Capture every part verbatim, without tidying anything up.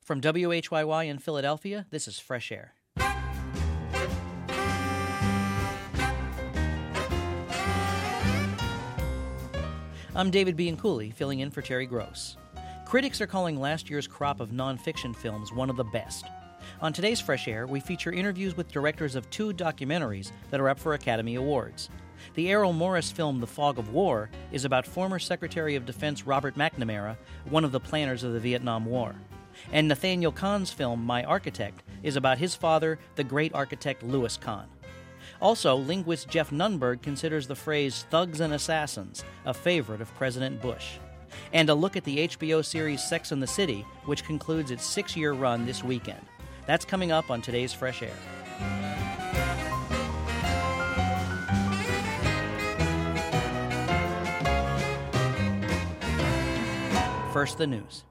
From W H Y Y in Philadelphia, this is Fresh Air. I'm David Bianculli, filling in for Terry Gross. Critics are calling last year's crop of nonfiction films one of the best. On today's Fresh Air, we feature interviews with directors of two documentaries that are up for Academy Awards. The Errol Morris film The Fog of War is about former Secretary of Defense Robert McNamara, one of the planners of the Vietnam War. And Nathaniel Kahn's film My Architect is about his father, the great architect Louis Kahn. Also, linguist Jeff Nunberg considers the phrase thugs and assassins a favorite of President Bush. And a look at the H B O series Sex and the City, which concludes its six-year run this weekend. That's coming up on today's Fresh Air. First, the news.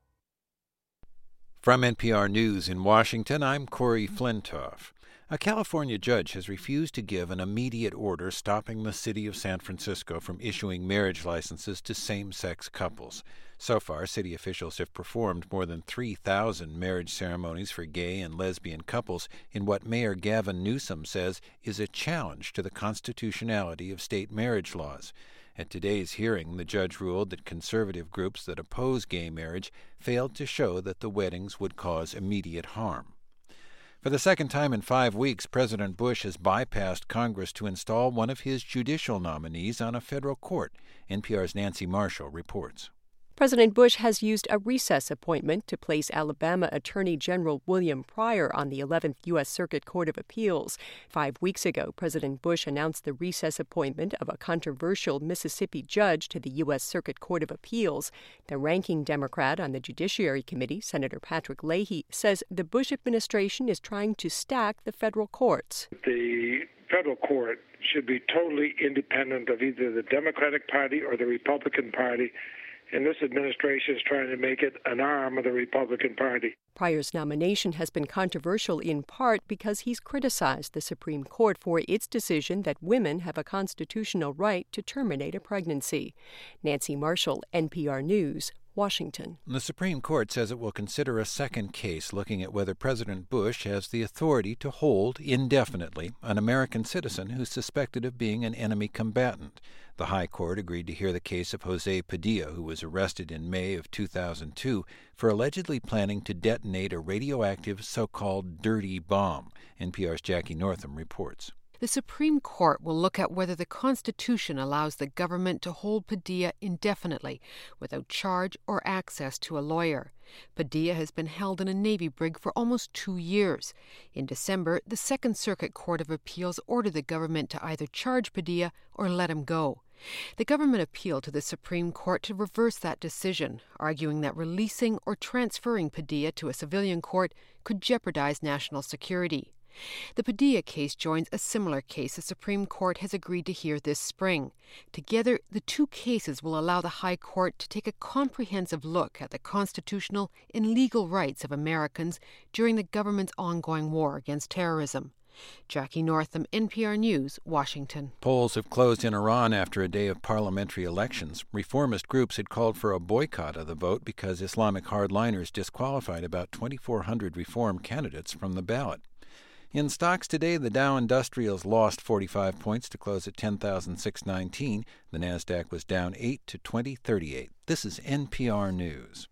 From N P R News in Washington, I'm Corey Flintoff. A California judge has refused to give an immediate order stopping the city of San Francisco from issuing marriage licenses to same-sex couples. So far, city officials have performed more than three thousand marriage ceremonies for gay and lesbian couples in what Mayor Gavin Newsom says is a challenge to the constitutionality of state marriage laws. At today's hearing, the judge ruled that conservative groups that oppose gay marriage failed to show that the weddings would cause immediate harm. For the second time in five weeks, President Bush has bypassed Congress to install one of his judicial nominees on a federal court. N P R's Nancy Marshall reports. President Bush has used a recess appointment to place Alabama Attorney General William Pryor on the eleventh U S. Circuit Court of Appeals. Five weeks ago, President Bush announced the recess appointment of a controversial Mississippi judge to the U S. Circuit Court of Appeals. The ranking Democrat on the Judiciary Committee, Senator Patrick Leahy, says the Bush administration is trying to stack the federal courts. The federal court should be totally independent of either the Democratic Party or the Republican Party. And this administration is trying to make it an arm of the Republican Party. Pryor's nomination has been controversial in part because he's criticized the Supreme Court for its decision that women have a constitutional right to terminate a pregnancy. Nancy Marshall, N P R News, Washington. The Supreme Court says it will consider a second case looking at whether President Bush has the authority to hold indefinitely an American citizen who's suspected of being an enemy combatant. The High Court agreed to hear the case of Jose Padilla, who was arrested in May of two thousand two for allegedly planning to detonate a radioactive so-called dirty bomb. N P R's Jackie Northam reports. The Supreme Court will look at whether the Constitution allows the government to hold Padilla indefinitely without charge or access to a lawyer. Padilla has been held in a Navy brig for almost two years. In December, the Second Circuit Court of Appeals ordered the government to either charge Padilla or let him go. The government appealed to the Supreme Court to reverse that decision, arguing that releasing or transferring Padilla to a civilian court could jeopardize national security. The Padilla case joins a similar case the Supreme Court has agreed to hear this spring. Together, the two cases will allow the High Court to take a comprehensive look at the constitutional and legal rights of Americans during the government's ongoing war against terrorism. Jackie Northam, N P R News, Washington. Polls have closed in Iran after a day of parliamentary elections. Reformist groups had called for a boycott of the vote because Islamic hardliners disqualified about twenty-four hundred reform candidates from the ballot. In stocks today, the Dow Industrials lost forty-five points to close at ten thousand six hundred nineteen. The Nasdaq was down eight to twenty thirty-eight. This is N P R News.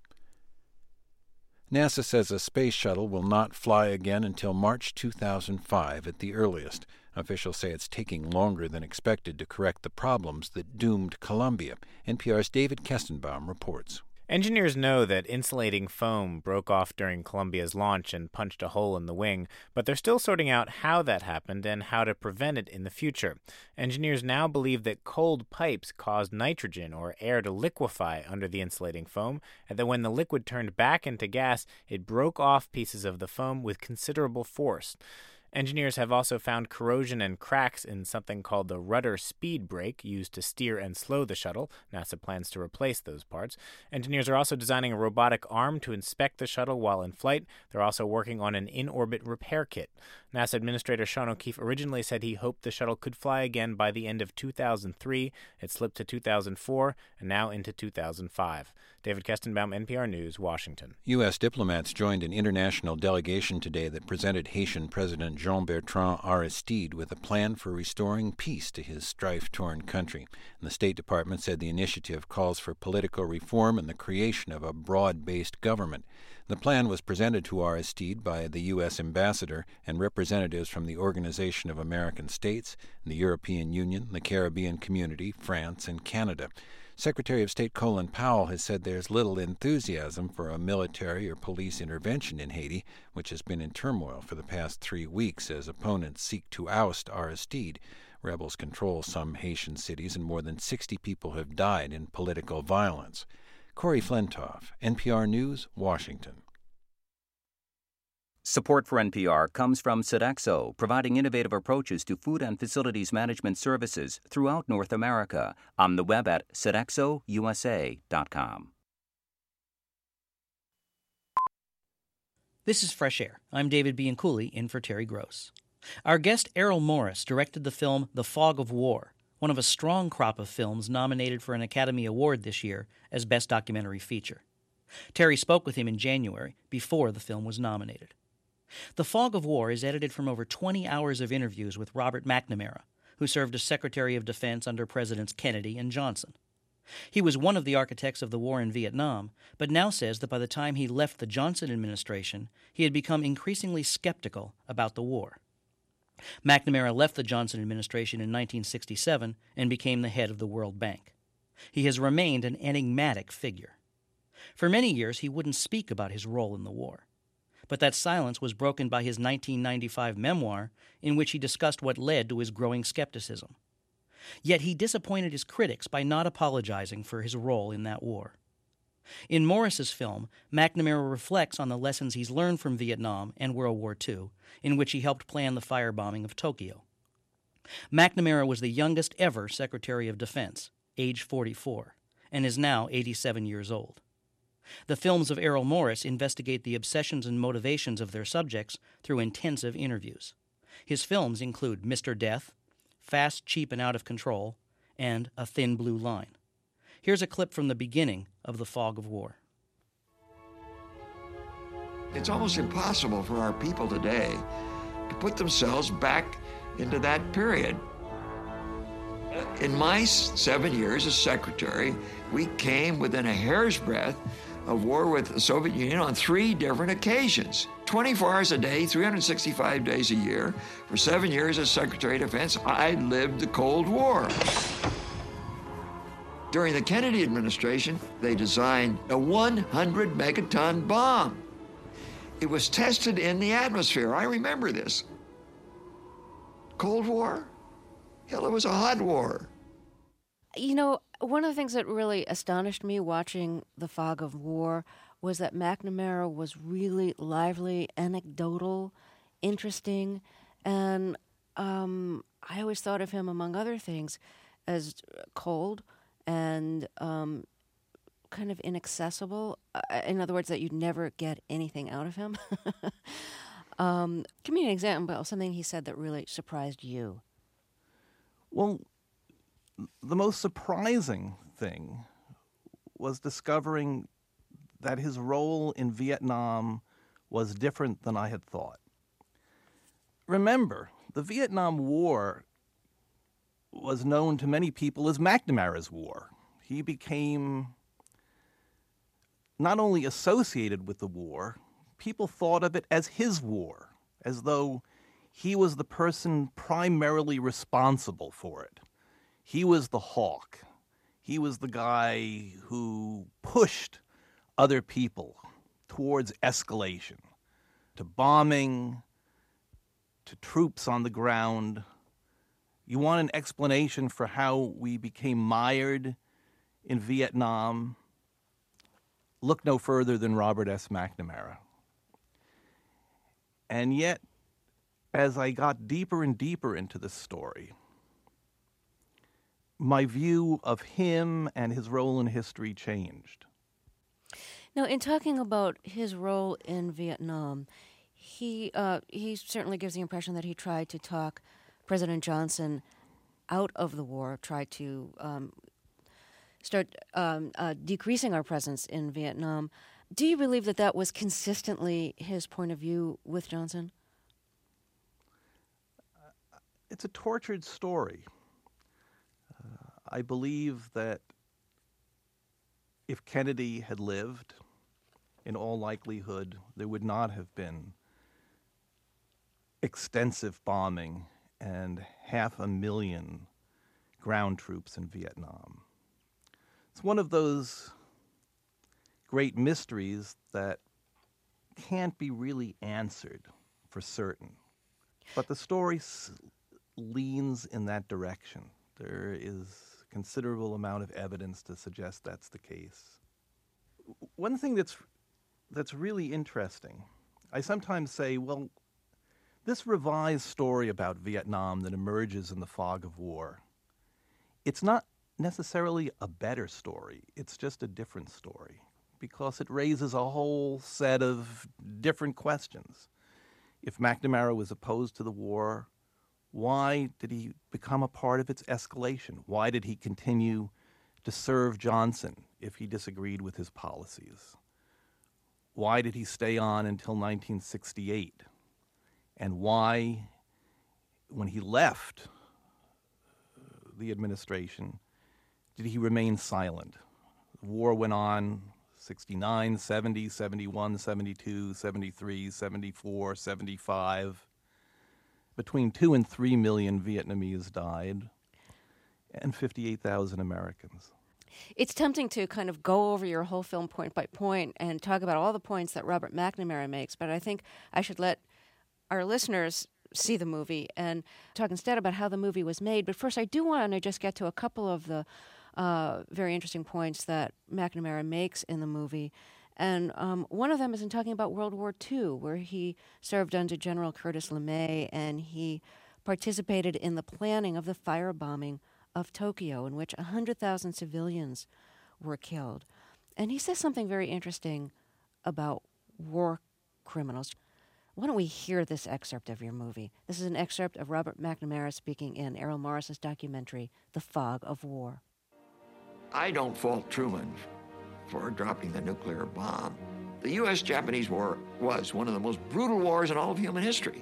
NASA says a space shuttle will not fly again until March two thousand five at the earliest. Officials say it's taking longer than expected to correct the problems that doomed Columbia. N P R's David Kestenbaum reports. Engineers know that insulating foam broke off during Columbia's launch and punched a hole in the wing, but they're still sorting out how that happened and how to prevent it in the future. Engineers now believe that cold pipes caused nitrogen or air to liquefy under the insulating foam, and that when the liquid turned back into gas, it broke off pieces of the foam with considerable force. Engineers have also found corrosion and cracks in something called the rudder speed brake used to steer and slow the shuttle. NASA plans to replace those parts. Engineers are also designing a robotic arm to inspect the shuttle while in flight. They're also working on an in-orbit repair kit. NASA Administrator Sean O'Keefe originally said he hoped the shuttle could fly again by the end of two thousand three. It slipped to two thousand four and now into two thousand five. David Kestenbaum, N P R News, Washington. U S diplomats joined an international delegation today that presented Haitian President Jean-Bertrand Aristide with a plan for restoring peace to his strife-torn country. And the State Department said the initiative calls for political reform and the creation of a broad-based government. The plan was presented to Aristide by the U S ambassador and representatives from the Organization of American States, the European Union, the Caribbean Community, France, and Canada. Secretary of State Colin Powell has said there's little enthusiasm for a military or police intervention in Haiti, which has been in turmoil for the past three weeks as opponents seek to oust Aristide. Rebels control some Haitian cities, and more than sixty people have died in political violence. Corey Flentoff, N P R News, Washington. Support for N P R comes from Sodexo, providing innovative approaches to food and facilities management services throughout North America. On the web at sodexo u s a dot com. This is Fresh Air. I'm David Bianculli, in for Terry Gross. Our guest Errol Morris directed the film The Fog of War, one of a strong crop of films nominated for an Academy Award this year as Best Documentary Feature. Terry spoke with him in January, before the film was nominated. The Fog of War is edited from over twenty hours of interviews with Robert McNamara, who served as Secretary of Defense under Presidents Kennedy and Johnson. He was one of the architects of the war in Vietnam, but now says that by the time he left the Johnson administration, he had become increasingly skeptical about the war. McNamara left the Johnson administration in nineteen sixty-seven and became the head of the World Bank. He has remained an enigmatic figure. For many years, he wouldn't speak about his role in the war. But that silence was broken by his nineteen ninety-five memoir, in which he discussed what led to his growing skepticism. Yet he disappointed his critics by not apologizing for his role in that war. In Morris's film, McNamara reflects on the lessons he's learned from Vietnam and World War Two, in which he helped plan the firebombing of Tokyo. McNamara was the youngest ever Secretary of Defense, age forty-four, and is now eighty-seven years old. The films of Errol Morris investigate the obsessions and motivations of their subjects through intensive interviews. His films include Mister Death, Fast, Cheap, and Out of Control, and A Thin Blue Line. Here's a clip from the beginning of The Fog of War. It's almost impossible for our people today to put themselves back into that period. In my seven years as secretary, we came within a hair's breadth of war with the Soviet Union on three different occasions. twenty-four hours a day, three hundred sixty-five days a year. For seven years as Secretary of Defense, I lived the Cold War. During the Kennedy administration, they designed a one hundred megaton bomb. It was tested in the atmosphere. I remember this. Cold War? Hell, it was a hot war. You know, one of the things that really astonished me watching The Fog of War was that McNamara was really lively, anecdotal, interesting, and um, I always thought of him, among other things, as cold and um, kind of inaccessible. Uh, in other words, that you'd never get anything out of him. um, give me an example of something he said that really surprised you. Well, the most surprising thing was discovering that his role in Vietnam was different than I had thought. Remember, the Vietnam War was known to many people as McNamara's War. He became not only associated with the war, people thought of it as his war, as though he was the person primarily responsible for it. He was the hawk. He was the guy who pushed other people towards escalation, to bombing, to troops on the ground. You want an explanation for how we became mired in Vietnam? Look no further than Robert S. McNamara. And yet, as I got deeper and deeper into this story, my view of him and his role in history changed. Now, in talking about his role in Vietnam, he uh, he certainly gives the impression that he tried to talk President Johnson out of the war, tried to um, start um, uh, decreasing our presence in Vietnam. Do you believe that that was consistently his point of view with Johnson? It's a tortured story. Uh, I believe that if Kennedy had lived, in all likelihood, there would not have been extensive bombing and half a million ground troops in Vietnam. It's one of those great mysteries that can't be really answered for certain. But the story s- leans in that direction. There is a considerable amount of evidence to suggest that's the case. One thing that's that's really interesting, I sometimes say, well, this revised story about Vietnam that emerges in the fog of war, it's not necessarily a better story. It's just a different story because it raises a whole set of different questions. If McNamara was opposed to the war, why did he become a part of its escalation? Why did he continue to serve Johnson if he disagreed with his policies? Why did he stay on until nineteen sixty-eight? And why, when he left the administration, did he remain silent? The war went on sixty-nine, seventy, seventy-one, seventy-two, seventy-three, seventy-four, seventy-five. Between two and three million Vietnamese died, and fifty-eight thousand Americans. It's tempting to kind of go over your whole film point by point and talk about all the points that Robert McNamara makes, but I think I should let our listeners see the movie and talk instead about how the movie was made. But first, I do want to just get to a couple of the uh, very interesting points that McNamara makes in the movie. And um, one of them is in talking about World War Two, where he served under General Curtis LeMay, and he participated in the planning of the firebombing of Tokyo, in which one hundred thousand civilians were killed. And he says something very interesting about war criminals. Why don't we hear this excerpt of your movie? This is an excerpt of Robert McNamara speaking in Errol Morris's documentary, The Fog of War. I don't fault Truman for dropping the nuclear bomb. The U S Japanese War was one of the most brutal wars in all of human history.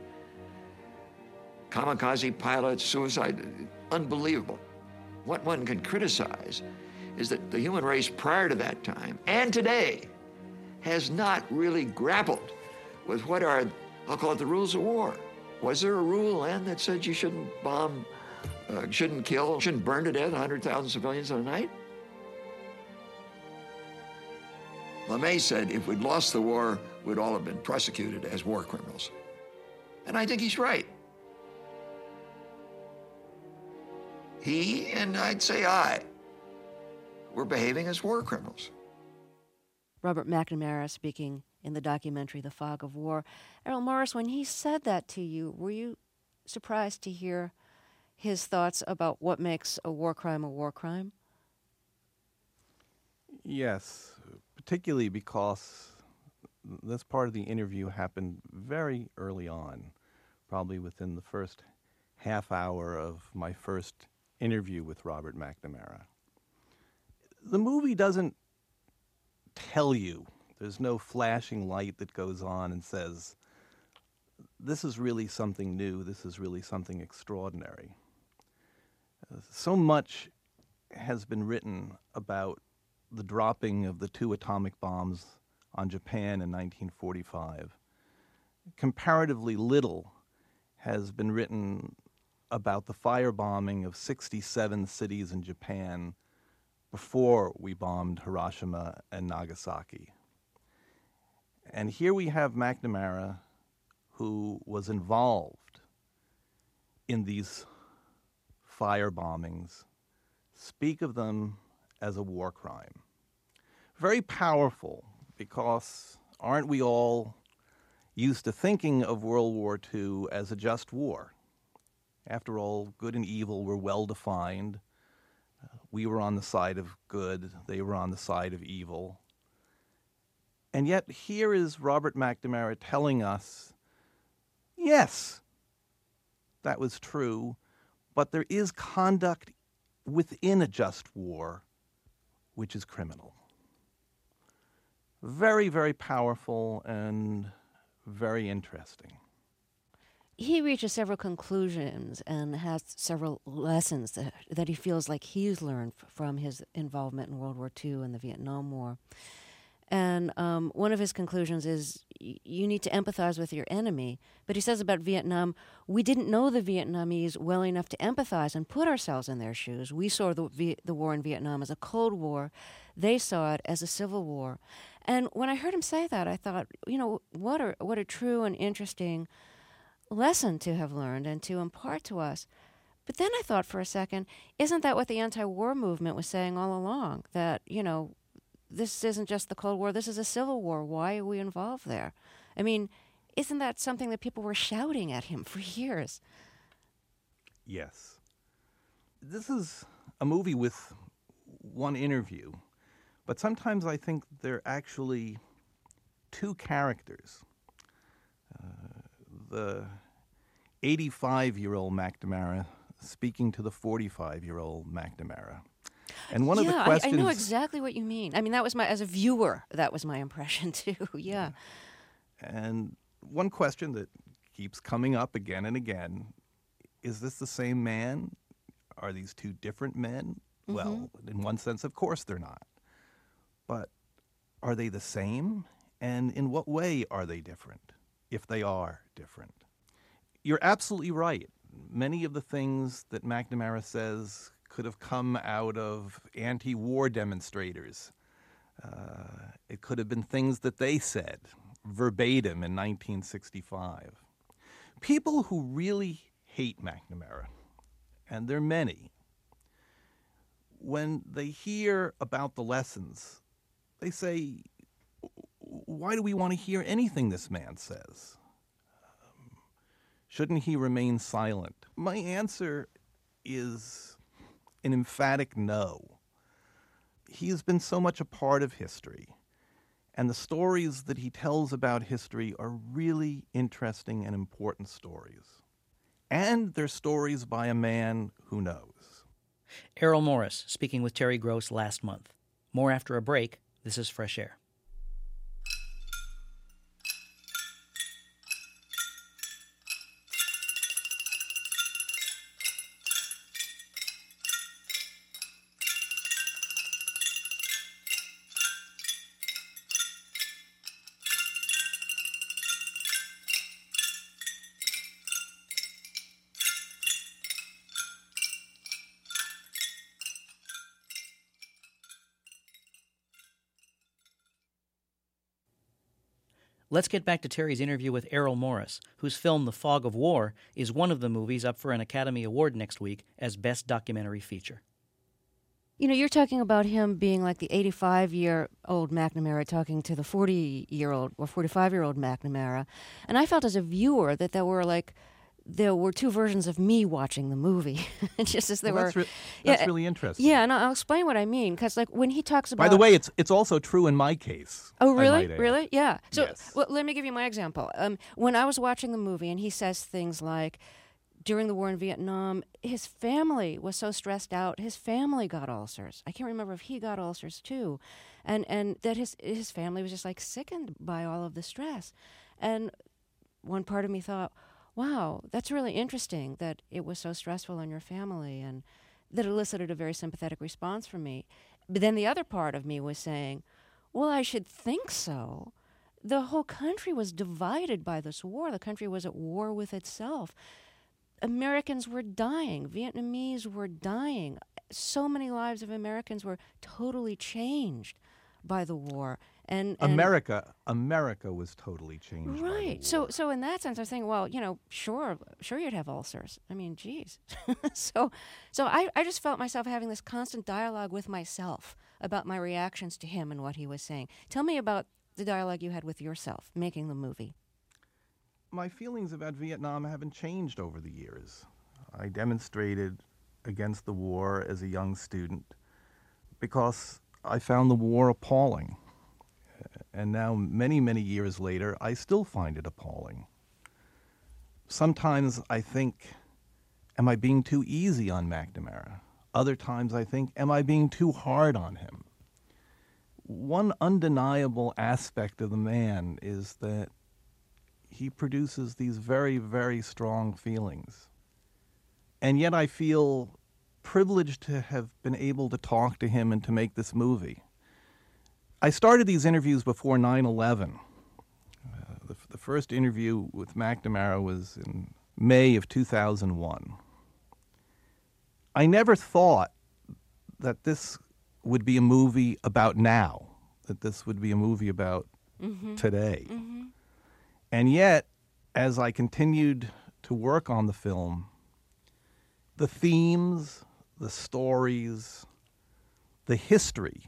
Kamikaze pilots, suicide, unbelievable. What one can criticize is that the human race prior to that time and today has not really grappled with what are, I'll call it the rules of war. Was there a rule then that said you shouldn't bomb, uh, shouldn't kill, shouldn't burn to death one hundred thousand civilians in a night? LeMay said if we'd lost the war, we'd all have been prosecuted as war criminals. And I think he's right. He, and I'd say I, were behaving as war criminals. Robert McNamara speaking in the documentary The Fog of War. Errol Morris, when he said that to you, were you surprised to hear his thoughts about what makes a war crime a war crime? Yes, particularly because this part of the interview happened very early on, probably within the first half hour of my first interview with Robert McNamara. The movie doesn't tell you. There's no flashing light that goes on and says, this is really something new, this is really something extraordinary. Uh, so much has been written about the dropping of the two atomic bombs on Japan in nineteen forty-five. Comparatively little has been written about the firebombing of sixty-seven cities in Japan before we bombed Hiroshima and Nagasaki. And here we have McNamara, who was involved in these firebombings, speak of them as a war crime. Very powerful, because aren't we all used to thinking of World War Two as a just war? After all, good and evil were well defined. Uh, we were on the side of good, they were on the side of evil. And yet here is Robert McNamara telling us, yes, that was true, but there is conduct within a just war which is criminal. Very, very powerful and very interesting. He reaches several conclusions and has several lessons that, that he feels like he's learned f- from his involvement in World War Two and the Vietnam War. And um, one of his conclusions is y- you need to empathize with your enemy. But he says about Vietnam, we didn't know the Vietnamese well enough to empathize and put ourselves in their shoes. We saw the, v- the war in Vietnam as a Cold War. They saw it as a civil war. And when I heard him say that, I thought, you know, what a, what a true and interesting lesson to have learned and to impart to us. But then I thought for a second, isn't that what the anti-war movement was saying all along? That, you know, this isn't just the Cold War, this is a civil war. Why are we involved there? I mean, isn't that something that people were shouting at him for years? Yes. This is a movie with one interview, but sometimes I think they're actually two characters. Uh, the eighty-five-year-old McNamara speaking to the forty-five-year-old McNamara. And one yeah, of the questions... I, I know exactly what you mean. I mean, that was my, as a viewer, that was my impression too, yeah. And one question that keeps coming up again and again, is this the same man? Are these two different men? Mm-hmm. Well, in one sense, of course they're not. But are they the same? And in what way are they different, if they are different? You're absolutely right. Many of the things that McNamara says could have come out of anti-war demonstrators. Uh, it could have been things that they said verbatim in nineteen sixty-five. People who really hate McNamara, and there are many, when they hear about the lessons, they say, why do we want to hear anything this man says? Um, shouldn't he remain silent? My answer is an emphatic no. He has been so much a part of history, and the stories that he tells about history are really interesting and important stories. And they're stories by a man who knows. Errol Morris speaking with Terry Gross last month. More after a break. This is Fresh Air. Let's get back to Terry's interview with Errol Morris, whose film The Fog of War is one of the movies up for an Academy Award next week as Best Documentary Feature. You know, you're talking about him being like the eighty-five-year-old McNamara talking to the forty-year-old or forty-five-year-old McNamara, and I felt as a viewer that there were like there were two versions of me watching the movie. Just as there well, were. That's, re- that's yeah, really interesting. Yeah, and I'll explain what I mean, because like when he talks about. By the way, it's it's also true in my case. Oh, really? Really? Yeah. So, yes. well, let me give you my example. Um, when I was watching the movie, and he says things like, during the war in Vietnam, his family was so stressed out. His family got ulcers. I can't remember if he got ulcers too, and and that his his family was just like sickened by all of the stress. And one part of me thought, wow, that's really interesting that it was so stressful on your family, and that elicited a very sympathetic response from me. But then the other part of me was saying, well, I should think so. The whole country was divided by this war. The country was at war with itself. Americans were dying. Vietnamese were dying. So many lives of Americans were totally changed by the war. And, and America, America was totally changed. Right. By the war. So, so in that sense, I was thinking, well, you know, sure, sure, you'd have ulcers. I mean, geez. so, so I, I just felt myself having this constant dialogue with myself about my reactions to him and what he was saying. Tell me about the dialogue you had with yourself making the movie. My feelings about Vietnam haven't changed over the years. I demonstrated against the war as a young student because I found the war appalling. And now, many, many years later, I still find it appalling. Sometimes I think, am I being too easy on McNamara? Other times I think, am I being too hard on him? one undeniable aspect of the man is that he produces these very, very strong feelings. And yet I feel privileged to have been able to talk to him and to make this movie. I started these interviews before nine eleven. Uh, the, the first interview with McNamara was in May of two thousand one. I never thought that this would be a movie about now, that this would be a movie about mm-hmm. today. Mm-hmm. And yet, as I continued to work on the film, the themes, the stories, the history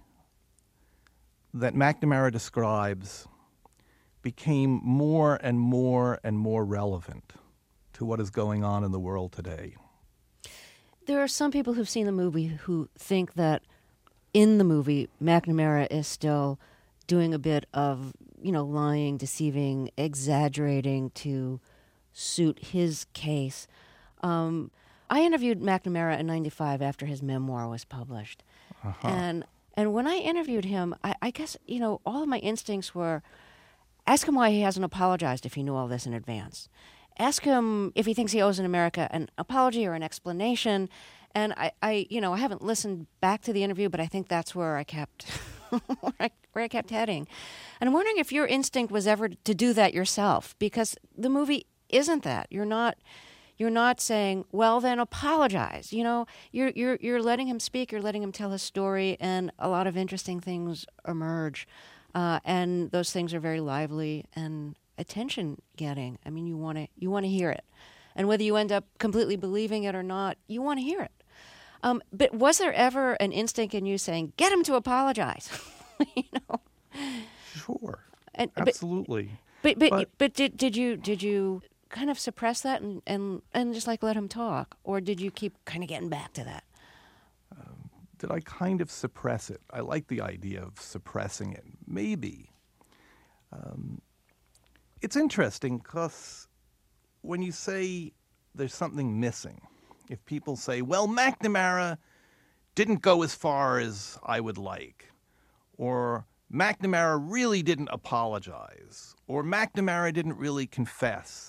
that McNamara describes became more and more and more relevant to what is going on in the world today. There are some people who've seen the movie who think that in the movie, McNamara is still doing a bit of, you know, lying, deceiving, exaggerating to suit his case. Um, I interviewed McNamara in ninety-five after his memoir was published. Uh-huh. And and when I interviewed him, I, I guess, you know, all of my instincts were, ask him why he hasn't apologized if he knew all this in advance. Ask him if he thinks he owes in America an apology or an explanation. And I, I, you know, I haven't listened back to the interview, but I think that's where I kept, where, I, where I kept heading. And I'm wondering if your instinct was ever to do that yourself, because the movie isn't that. You're not, you're not saying, well, then apologize. You know, you're you're you're letting him speak. You're letting him tell his story, and a lot of interesting things emerge, uh, and those things are very lively and attention-getting. I mean, you want to you want to hear it, and whether you end up completely believing it or not, you want to hear it. Um, but was there ever an instinct in you saying, "Get him to apologize"? you know. Sure. And, Absolutely. But but, but but but did did you did you kind of suppress that and, and, and just like let him talk, or did you keep kind of getting back to that? Um, did I kind of suppress it? I like the idea of suppressing it. Maybe. Um, it's interesting because when you say there's something missing, if people say, well, McNamara didn't go as far as I would like, or McNamara really didn't apologize, or McNamara didn't really confess,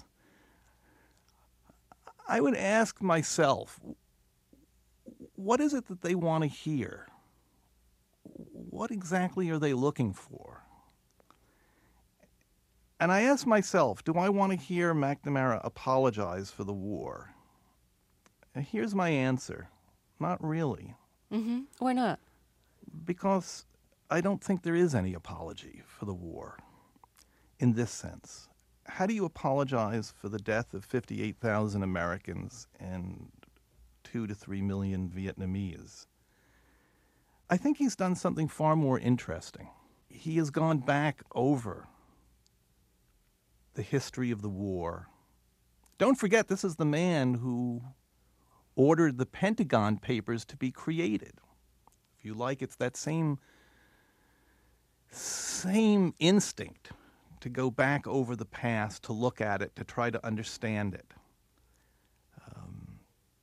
I would ask myself, what is it that they want to hear? What exactly are they looking for? And I ask myself, do I want to hear McNamara apologize for the war? And here's my answer. Not really. Mm-hmm. Why not? Because I don't think there is any apology for the war in this sense. How do you apologize for the death of fifty-eight thousand Americans and two to three million Vietnamese? I think he's done something far more interesting. He has gone back over the history of the war. Don't forget, this is the man who ordered the Pentagon Papers to be created. If you like, it's that same, same instinct to go back over the past, to look at it, to try to understand it. Um,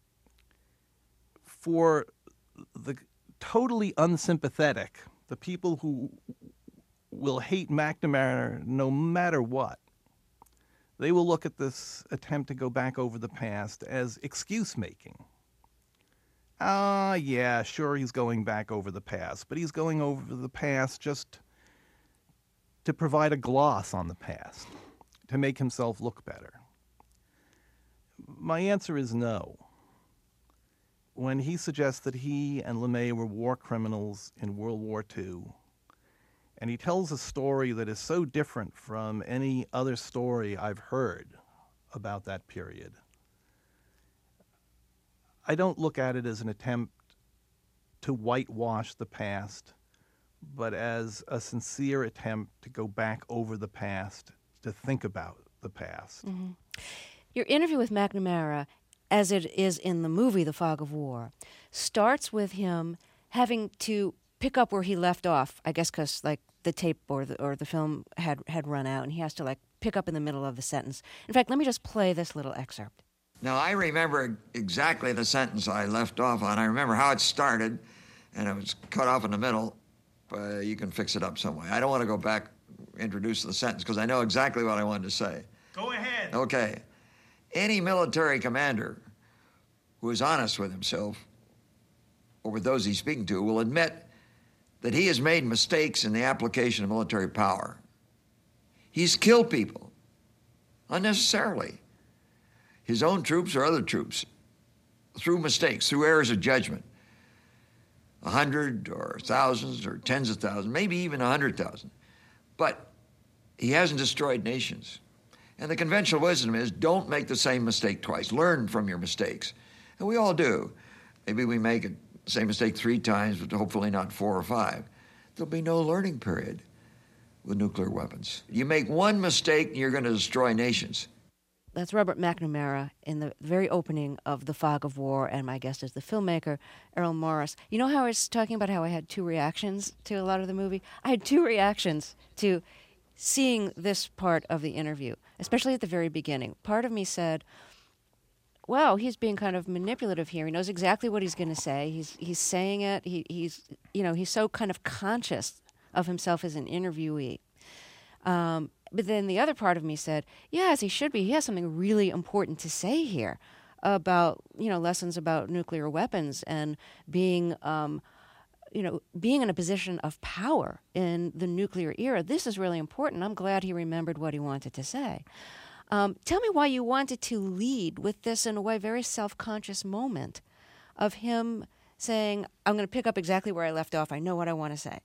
for the totally unsympathetic, the people who will hate McNamara no matter what, they will look at this attempt to go back over the past as excuse-making. Ah, uh, yeah, sure, he's going back over the past, but he's going over the past just to provide a gloss on the past, to make himself look better. My answer is no. When he suggests that he and LeMay were war criminals in World War Two, and he tells a story that is so different from any other story I've heard about that period, I don't look at it as an attempt to whitewash the past, but as a sincere attempt to go back over the past, to think about the past. Mm-hmm. Your interview with McNamara, as it is in the movie The Fog of War, starts with him having to pick up where he left off, I guess because like the tape or the, or the film had, had run out, and he has to like pick up in the middle of the sentence. In fact, let me just play this little excerpt. Now, I remember exactly the sentence I left off on. I remember how it started, and it was cut off in the middle. uh, you can fix it up some way. I don't want to go back, introduce the sentence, because I know exactly what I wanted to say. Go ahead. Okay. Any military commander who is honest with himself, or with those he's speaking to, will admit that he has made mistakes in the application of military power. He's killed people unnecessarily, his own troops or other troops, through mistakes, through errors of judgment. A hundred or thousands or tens of thousands, maybe even a hundred thousand. But he hasn't destroyed nations. And the conventional wisdom is don't make the same mistake twice. Learn from your mistakes. And we all do. Maybe we make the same mistake three times, but hopefully not four or five. There'll be no learning period with nuclear weapons. You make one mistake and you're going to destroy nations. That's Robert McNamara in the very opening of The Fog of War, and my guest is the filmmaker, Errol Morris. You know how I was talking about how I had two reactions to a lot of the movie? I had two reactions to seeing this part of the interview, especially at the very beginning. Part of me said, wow, he's being kind of manipulative here. He knows exactly what he's going to say. He's he's saying it. He, he's, you know, he's so kind of conscious of himself as an interviewee. Um, but then the other part of me said, yes, he should be. He has something really important to say here about, you know, lessons about nuclear weapons and being, um, you know, being in a position of power in the nuclear era. This is really important. I'm glad he remembered what he wanted to say. Um, tell me why you wanted to lead with this, in a way, very self-conscious moment of him saying, I'm going to pick up exactly where I left off. I know what I want to say.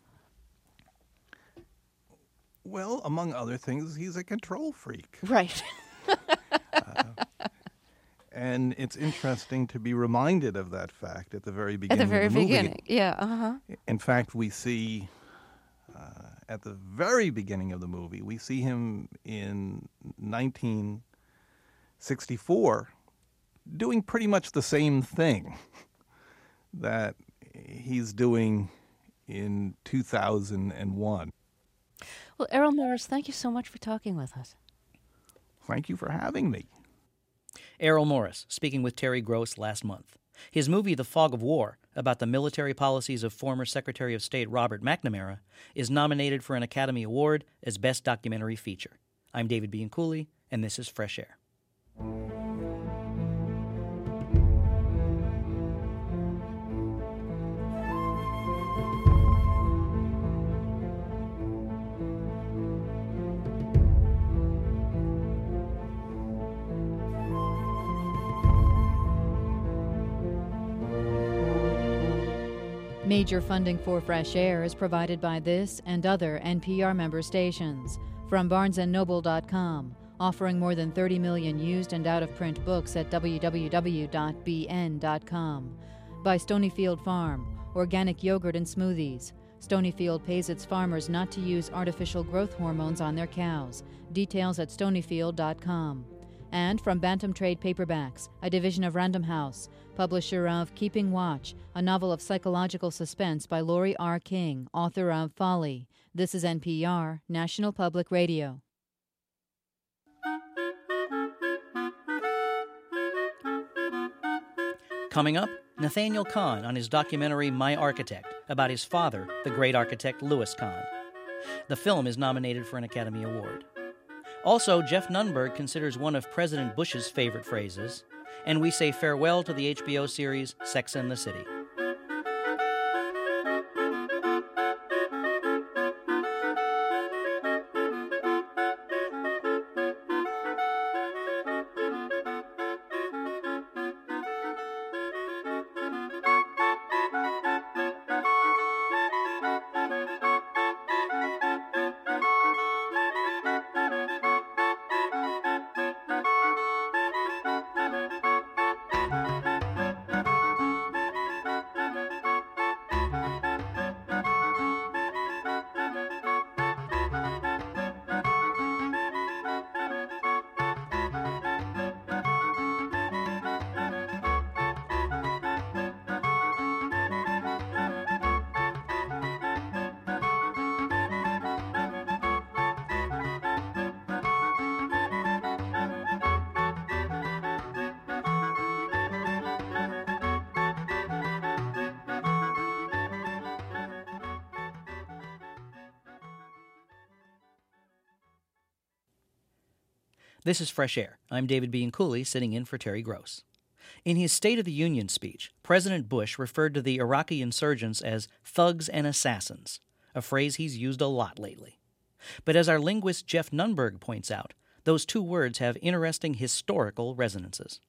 Well, among other things, he's a control freak. Right. uh, and it's interesting to be reminded of that fact at the very beginning At the very of the beginning, movie. yeah, uh-huh. In fact, we see, uh, at the very beginning of the movie, we see him in nineteen sixty-four doing pretty much the same thing that he's doing in two thousand one. Well, Errol Morris, thank you so much for talking with us. Thank you for having me. Errol Morris, speaking with Terry Gross last month. His movie, The Fog of War, about the military policies of former Secretary of State Robert McNamara, is nominated for an Academy Award as Best Documentary Feature. I'm David Bianculli, and this is Fresh Air. Major funding for Fresh Air is provided by this and other N P R member stations. From Barnes and Noble dot com, offering more than thirty million used and out-of-print books at w w w dot b n dot com. By Stonyfield Farm, organic yogurt and smoothies. Stonyfield pays its farmers not to use artificial growth hormones on their cows. Details at stonyfield dot com. And from Bantam Trade Paperbacks, a division of Random House, publisher of Keeping Watch, a novel of psychological suspense by Laurie R. King, author of Folly. This is N P R, National Public Radio. Coming up, Nathaniel Kahn on his documentary My Architect, about his father, the great architect Louis Kahn. The film is nominated for an Academy Award. Also, Jeff Nunberg considers one of President Bush's favorite phrases, and we say farewell to the H B O series Sex and the City. This is Fresh Air. I'm David Bianculli, sitting in for Terry Gross. In his State of the Union speech, President Bush referred to the Iraqi insurgents as thugs and assassins, a phrase he's used a lot lately. But as our linguist Jeff Nunberg points out, those two words have interesting historical resonances.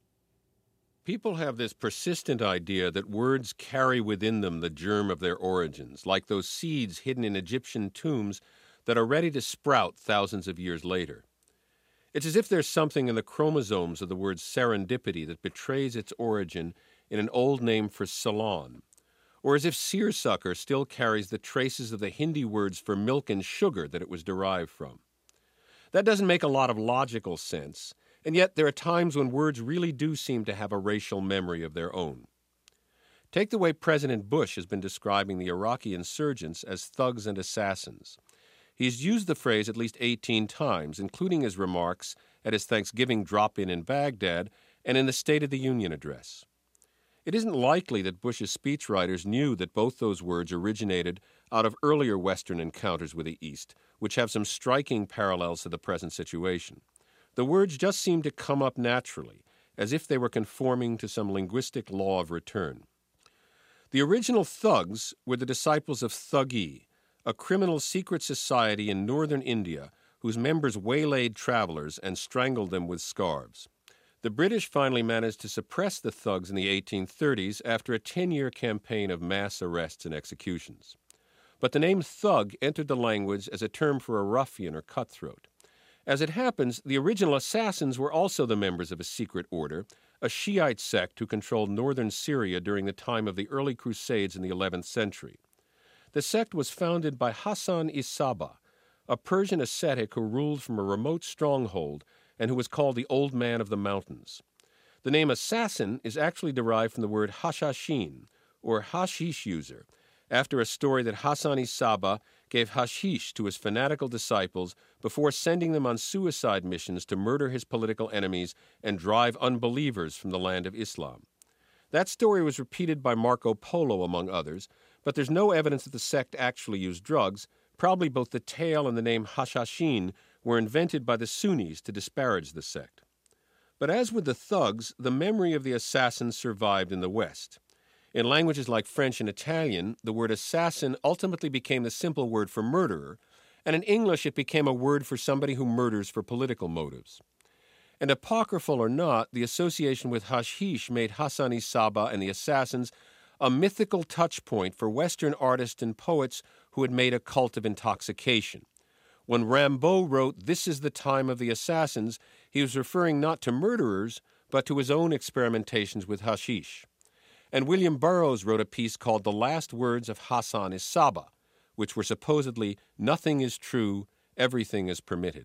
People have this persistent idea that words carry within them the germ of their origins, like those seeds hidden in Egyptian tombs that are ready to sprout thousands of years later. It's as if there's something in the chromosomes of the word serendipity that betrays its origin in an old name for Ceylon, or as if seersucker still carries the traces of the Hindi words for milk and sugar that it was derived from. That doesn't make a lot of logical sense, and yet there are times when words really do seem to have a racial memory of their own. Take the way President Bush has been describing the Iraqi insurgents as thugs and assassins. He's used the phrase at least eighteen times, including his remarks at his Thanksgiving drop-in in Baghdad and in the State of the Union address. It isn't likely that Bush's speechwriters knew that both those words originated out of earlier Western encounters with the East, which have some striking parallels to the present situation. The words just seem to come up naturally, as if they were conforming to some linguistic law of return. The original thugs were the disciples of Thuggee, a criminal secret society in northern India whose members waylaid travelers and strangled them with scarves. The British finally managed to suppress the thugs in the eighteen thirties after a ten-year campaign of mass arrests and executions. But the name thug entered the language as a term for a ruffian or cutthroat. As it happens, the original assassins were also the members of a secret order, a Shiite sect who controlled northern Syria during the time of the early Crusades in the eleventh century. The sect was founded by Hassan-i Sabbah, a Persian ascetic who ruled from a remote stronghold and who was called the Old Man of the Mountains. The name assassin is actually derived from the word hashashin, or hashish user, after a story that Hassan-i Sabbah gave hashish to his fanatical disciples before sending them on suicide missions to murder his political enemies and drive unbelievers from the land of Islam. That story was repeated by Marco Polo, among others, but there's no evidence that the sect actually used drugs. Probably both the tale and the name Hashashin were invented by the Sunnis to disparage the sect. But as with the thugs, the memory of the assassins survived in the West. In languages like French and Italian, the word assassin ultimately became the simple word for murderer, and in English it became a word for somebody who murders for political motives. And apocryphal or not, the association with hashish made Hassan-i Sabbah and the assassins a mythical touchpoint for Western artists and poets who had made a cult of intoxication. When Rimbaud wrote, "This is the time of the assassins," he was referring not to murderers, but to his own experimentations with hashish. And William Burroughs wrote a piece called The Last Words of Hassan-i Sabbah, which were supposedly, "Nothing is true, everything is permitted."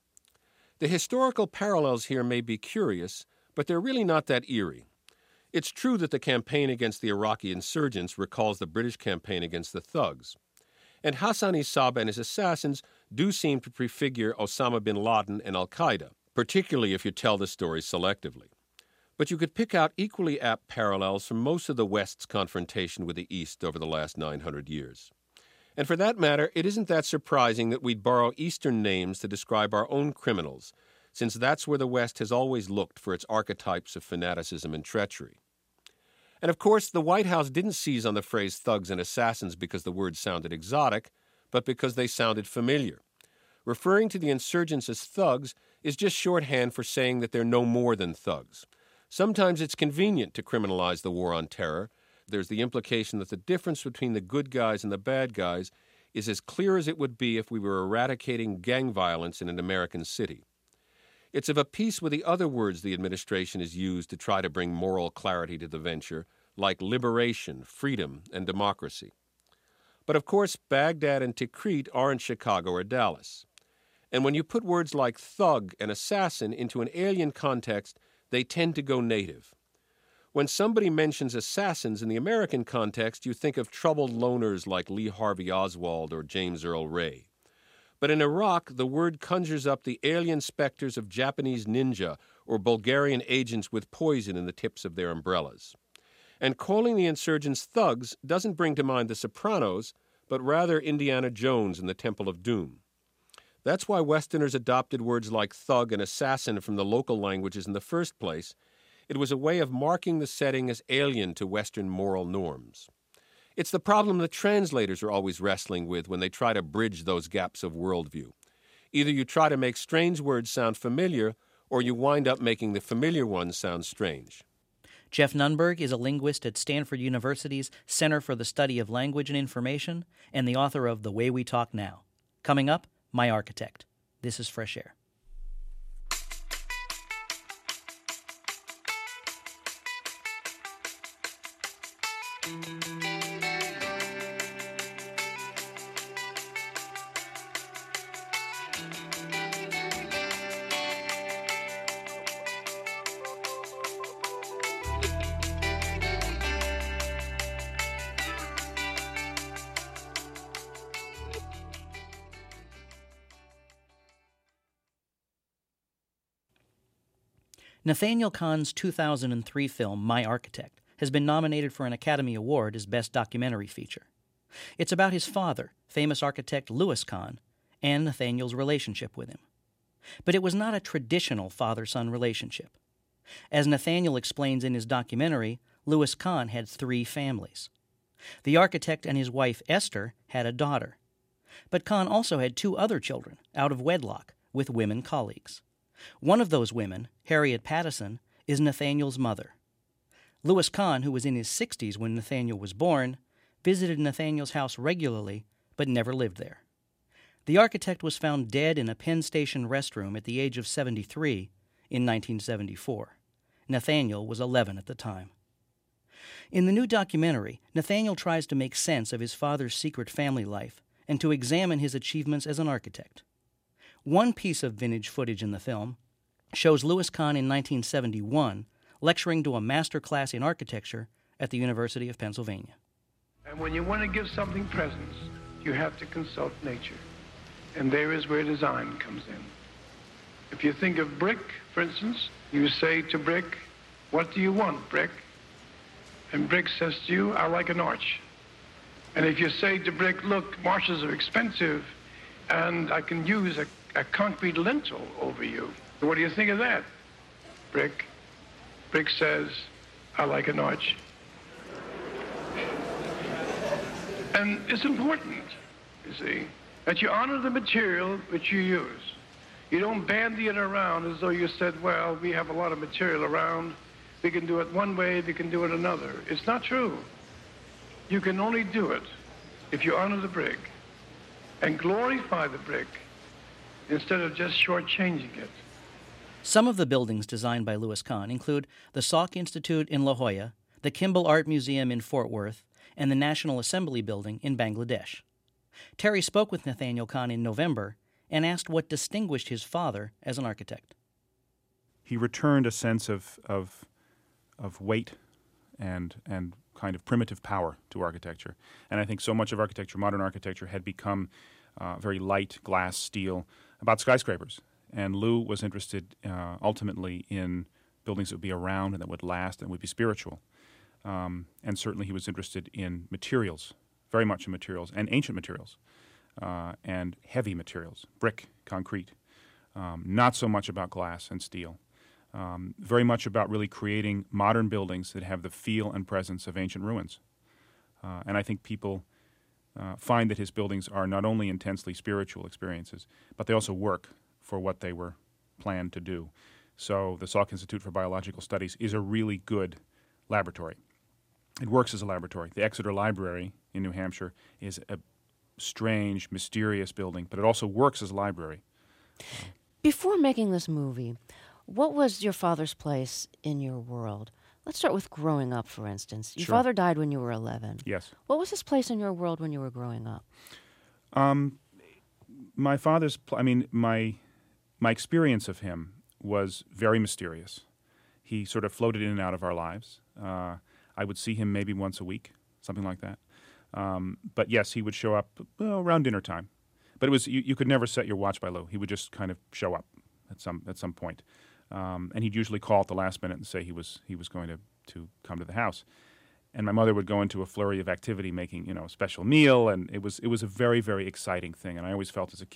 The historical parallels here may be curious, but they're really not that eerie. It's true that the campaign against the Iraqi insurgents recalls the British campaign against the thugs. And Hassan-i Sabbah and his assassins do seem to prefigure Osama bin Laden and al-Qaeda, particularly if you tell the story selectively. But you could pick out equally apt parallels from most of the West's confrontation with the East over the last nine hundred years. And for that matter, it isn't that surprising that we'd borrow Eastern names to describe our own criminals, since that's where the West has always looked for its archetypes of fanaticism and treachery. And of course, the White House didn't seize on the phrase thugs and assassins because the words sounded exotic, but because they sounded familiar. Referring to the insurgents as thugs is just shorthand for saying that they're no more than thugs. Sometimes it's convenient to criminalize the war on terror. There's the implication that the difference between the good guys and the bad guys is as clear as it would be if we were eradicating gang violence in an American city. It's of a piece with the other words the administration has used to try to bring moral clarity to the venture, like liberation, freedom, and democracy. But of course, Baghdad and Tikrit aren't Chicago or Dallas. And when you put words like thug and assassin into an alien context, they tend to go native. When somebody mentions assassins in the American context, you think of troubled loners like Lee Harvey Oswald or James Earl Ray. But in Iraq, the word conjures up the alien specters of Japanese ninja or Bulgarian agents with poison in the tips of their umbrellas. And calling the insurgents thugs doesn't bring to mind The Sopranos, but rather Indiana Jones and the Temple of Doom. That's why Westerners adopted words like thug and assassin from the local languages in the first place. It was a way of marking the setting as alien to Western moral norms. It's the problem that translators are always wrestling with when they try to bridge those gaps of worldview. Either you try to make strange words sound familiar, or you wind up making the familiar ones sound strange. Jeff Nunberg is a linguist at Stanford University's Center for the Study of Language and Information and the author of The Way We Talk Now. Coming up, My Architect. This is Fresh Air. Nathaniel Kahn's two thousand three film, My Architect, has been nominated for an Academy Award as Best Documentary Feature. It's about his father, famous architect Louis Kahn, and Nathaniel's relationship with him. But it was not a traditional father-son relationship. As Nathaniel explains in his documentary, Louis Kahn had three families. The architect and his wife, Esther, had a daughter. But Kahn also had two other children, out of wedlock, with women colleagues. One of those women, Harriet Pattison, is Nathaniel's mother. Louis Kahn, who was in his sixties when Nathaniel was born, visited Nathaniel's house regularly, but never lived there. The architect was found dead in a Penn Station restroom at the age of seventy-three in nineteen seventy-four. Nathaniel was eleven at the time. In the new documentary, Nathaniel tries to make sense of his father's secret family life and to examine his achievements as an architect. One piece of vintage footage in the film shows Louis Kahn in nineteen seventy-one lecturing to a master class in architecture at the University of Pennsylvania. And when you want to give something presence, you have to consult nature. And there is where design comes in. If you think of brick, for instance, you say to brick, "What do you want, brick?" And brick says to you, "I like an arch." And if you say to brick, "Look, marshes are expensive, and I can use a, a concrete lintel over you. What do you think of that, brick?" Brick says, "I like an arch." And it's important, you see, that you honor the material which you use. You don't bandy it around as though you said, "Well, we have a lot of material around. We can do it one way, we can do it another." It's not true. You can only do it if you honor the brick and glorify the brick instead of just shortchanging it. Some of the buildings designed by Louis Kahn include the Salk Institute in La Jolla, the Kimball Art Museum in Fort Worth, and the National Assembly Building in Bangladesh. Terry spoke with Nathaniel Kahn in November and asked what distinguished his father as an architect. He returned a sense of of, of weight and and kind of primitive power to architecture. And I think so much of architecture, modern architecture, had become uh, very light, glass, steel, about skyscrapers. And Lou was interested uh, ultimately in buildings that would be around and that would last and would be spiritual. Um, and certainly he was interested in materials, very much in materials, and ancient materials, uh, and heavy materials, brick, concrete. Um, not so much about glass and steel. Um, very much about really creating modern buildings that have the feel and presence of ancient ruins. Uh, and I think people uh, find that his buildings are not only intensely spiritual experiences, but they also work for what they were planned to do. So the Salk Institute for Biological Studies is a really good laboratory. It works as a laboratory. The Exeter Library in New Hampshire is a strange, mysterious building, but it also works as a library. Before making this movie, what was your father's place in your world? Let's start with growing up, for instance. Your Sure. father died when you were eleven. Yes. What was his place in your world when you were growing up? Um, my father's, pl- I mean, my my experience of him was very mysterious. He sort of floated in and out of our lives. Uh, I would see him maybe once a week, something like that. Um, but yes, he would show up well, around dinner time. But it was you, you could never set your watch by Lou. He would just kind of show up at some at some point. Um, and he'd usually call at the last minute and say he was he was going to, to come to the house. And my mother would go into a flurry of activity, making you know a special meal, and it was it was a very very exciting thing. And I always felt as a kid,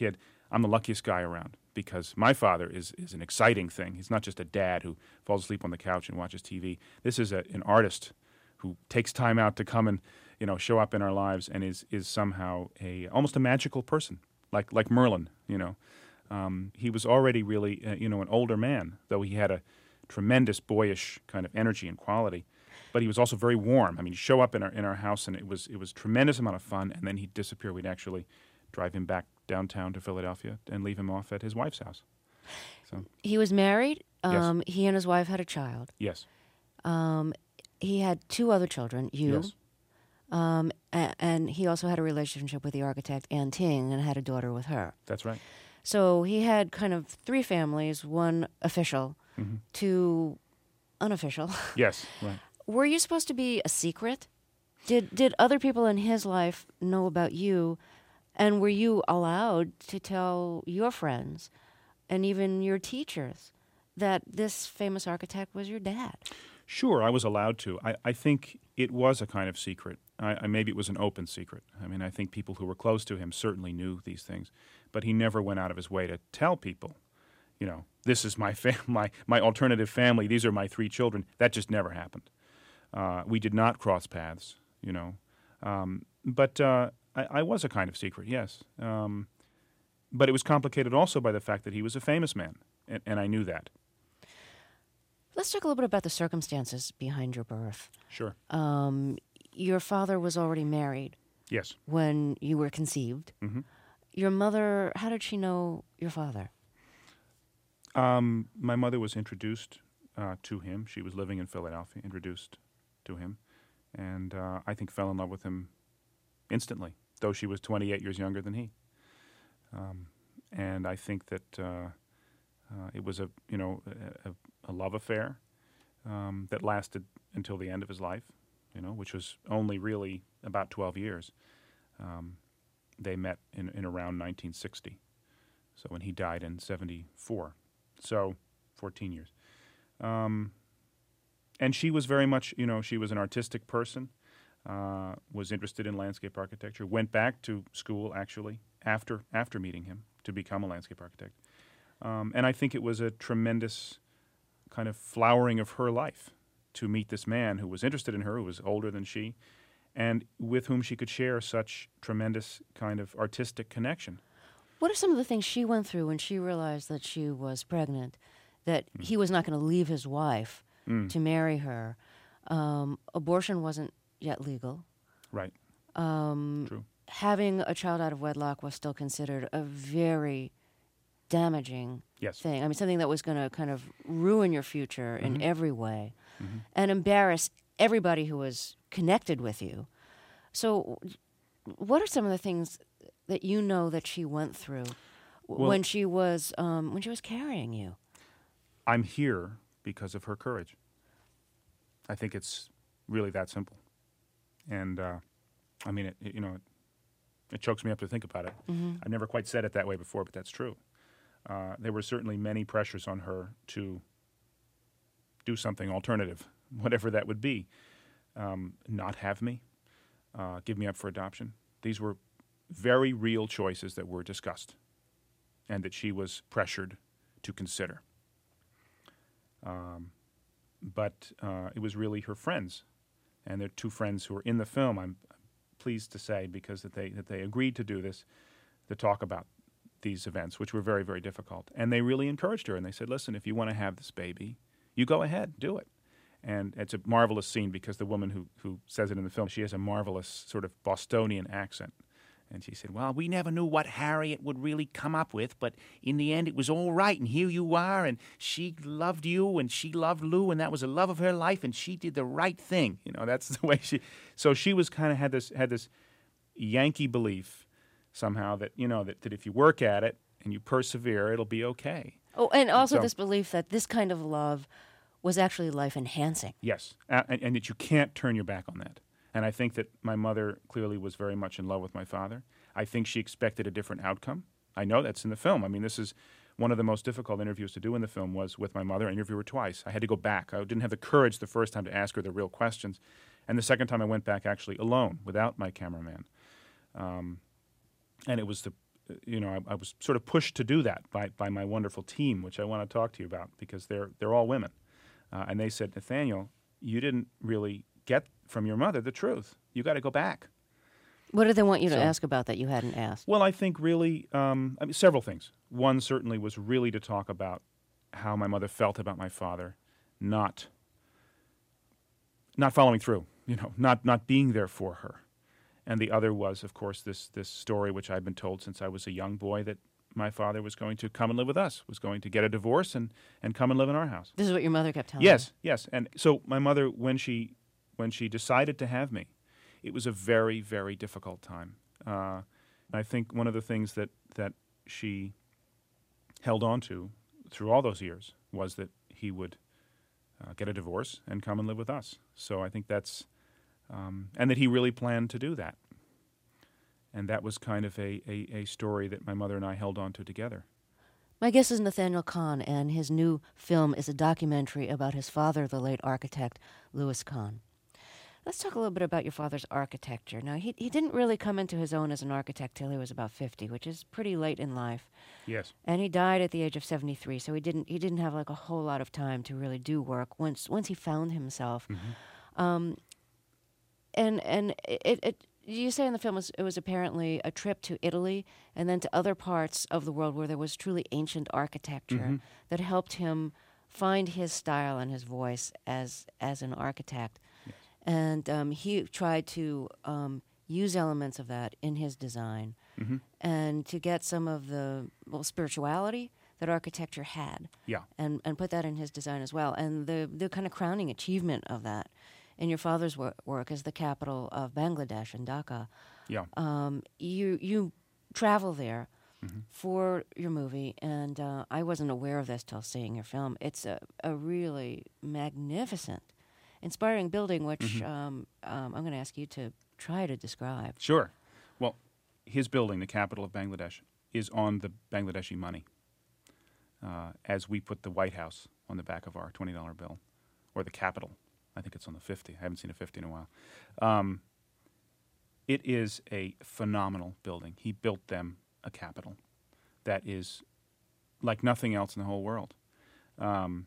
I'm the luckiest guy around because my father is, is an exciting thing. He's not just a dad who falls asleep on the couch and watches T V. This is a, an artist who takes time out to come and, you know, show up in our lives and is is somehow a almost a magical person, like like Merlin, you know. Um, he was already really, uh, you know, an older man, though he had a tremendous boyish kind of energy and quality. But he was also very warm. I mean, he'd show up in our in our house, and it was it was a tremendous amount of fun. And then he'd disappear. We'd actually drive him back downtown to Philadelphia and leave him off at his wife's house. So he was married. Um, yes. He and his wife had a child. Yes. Um, he had two other children. You. Yes. Um, a- and he also had a relationship with the architect Ann Ting and had a daughter with her. That's right. So he had kind of three families: one official, mm-hmm. two unofficial. Yes. Right. Were you supposed to be a secret? Did did other people in his life know about you, and were you allowed to tell your friends and even your teachers that this famous architect was your dad? Sure, I was allowed to. I, I think it was a kind of secret. I, I, maybe it was an open secret. I mean, I think people who were close to him certainly knew these things, but he never went out of his way to tell people, you know, this is my fam- my my alternative family. These are my three children. That just never happened. Uh, we did not cross paths, you know. Um, but uh, I, I was a kind of secret, yes. Um, but it was complicated also by the fact that he was a famous man, and, and I knew that. Let's talk a little bit about the circumstances behind your birth. Sure. Um, your father was already married. Yes. When you were conceived. Mm-hmm. Your mother, how did she know your father? Um, my mother was introduced uh, to him. She was living in Philadelphia, introduced to him, and uh, I think fell in love with him instantly, though she was twenty-eight years younger than he. Um, and I think that uh, uh, it was a you know a, a love affair um, that lasted until the end of his life, you know, which was only really about twelve years. Um, they met in, in around nineteen sixty, so when he died in seventy-four, so fourteen years. Um, And she was very much, you know, she was an artistic person, uh, was interested in landscape architecture, went back to school, actually, after after meeting him to become a landscape architect. Um, and I think it was a tremendous kind of flowering of her life to meet this man who was interested in her, who was older than she, and with whom she could share such tremendous kind of artistic connection. What are some of the things she went through when she realized that she was pregnant, that mm. he was not going to leave his wife Mm. to marry her? Um, abortion wasn't yet legal. Right. Um, True. Having a child out of wedlock was still considered a very damaging yes. thing. I mean, something that was going to kind of ruin your future mm-hmm. in every way mm-hmm. and embarrass everybody who was connected with you. So what are some of the things that you know that she went through well, when she was um, when she was carrying you? I'm here because of her courage. I think it's really that simple. And, uh, I mean, it, it, you know, it, it chokes me up to think about it. Mm-hmm. I've never quite said it that way before, but that's true. Uh, there were certainly many pressures on her to do something alternative, whatever that would be. Um, not have me, uh, give me up for adoption. These were very real choices that were discussed and that she was pressured to consider. Um, but uh, it was really her friends, and they're two friends who are in the film. I'm pleased to say because that they that they agreed to do this, to talk about these events, which were very very difficult, and they really encouraged her. And they said, "Listen, if you want to have this baby, you go ahead, do it." And it's a marvelous scene because the woman who who says it in the film, she has a marvelous sort of Bostonian accent. And she said, well, we never knew what Harriet would really come up with, but in the end it was all right, and here you are, and she loved you, and she loved Lou, and that was the love of her life, and she did the right thing. You know, that's the way she... So she was kind of had this had this Yankee belief somehow that, you know, that, that if you work at it and you persevere, it'll be okay. Oh, and also so, this belief that this kind of love was actually life-enhancing. Yes, uh, and, and that you can't turn your back on that. And I think that my mother clearly was very much in love with my father. I think she expected a different outcome. I know that's in the film. I mean, this is one of the most difficult interviews to do in the film was with my mother. I interviewed her twice. I had to go back. I didn't have the courage the first time to ask her the real questions. And the second time I went back actually alone, without my cameraman. Um, and it was the you know, I, I was sort of pushed to do that by, by my wonderful team, which I want to talk to you about because they're they're all women. Uh, and they said, Nathaniel, you didn't really get from your mother the truth. You got to go back. What did they want you to So- ask about that you hadn't asked? Well, I think really, um, I mean, several things. One certainly was really to talk about how my mother felt about my father, not not following through, you know, not not being there for her. And the other was, of course, this this story which I've been told since I was a young boy that my father was going to come and live with us, was going to get a divorce and, and come and live in our house. This is what your mother kept telling Yes, yes. And so my mother, when she when she decided to have me, it was a very, very difficult time. Uh, I think one of the things that, that she held on to through all those years was that he would uh, get a divorce and come and live with us. So I think that's, um, and that he really planned to do that. And that was kind of a, a, a story that my mother and I held on to together. My guest is Nathaniel Kahn, and his new film is a documentary about his father, the late architect Louis Kahn. Let's talk a little bit about your father's architecture. Now, he he didn't really come into his own as an architect till he was about fifty, which is pretty late in life. Yes. And he died at the age of seventy-three, so he didn't he didn't have like a whole lot of time to really do work once once he found himself. Mm-hmm. Um, and and it, it you say in the film it was, it was apparently a trip to Italy and then to other parts of the world where there was truly ancient architecture Mm-hmm. that helped him find his style and his voice as as an architect. Yes. And um, he tried to um, use elements of that in his design Mm-hmm. and to get some of the well, spirituality that architecture had Yeah. and, and put that in his design as well. And the, the kind of crowning achievement of that in your father's wor- work as the capital of Bangladesh in Dhaka. Yeah. Um, you you travel there Mm-hmm. for your movie, and uh, I wasn't aware of this till seeing your film. It's a, a really magnificent, inspiring building, which Mm-hmm. um, um, I'm going to ask you to try to describe. Sure. Well, his building, the capital of Bangladesh, is on the Bangladeshi money, uh, as we put the White House on the back of our twenty dollar bill, or the Capitol. I think it's on the fifty. I haven't seen a fifty in a while. Um, it is a phenomenal building. He built them a capital that is like nothing else in the whole world. Um,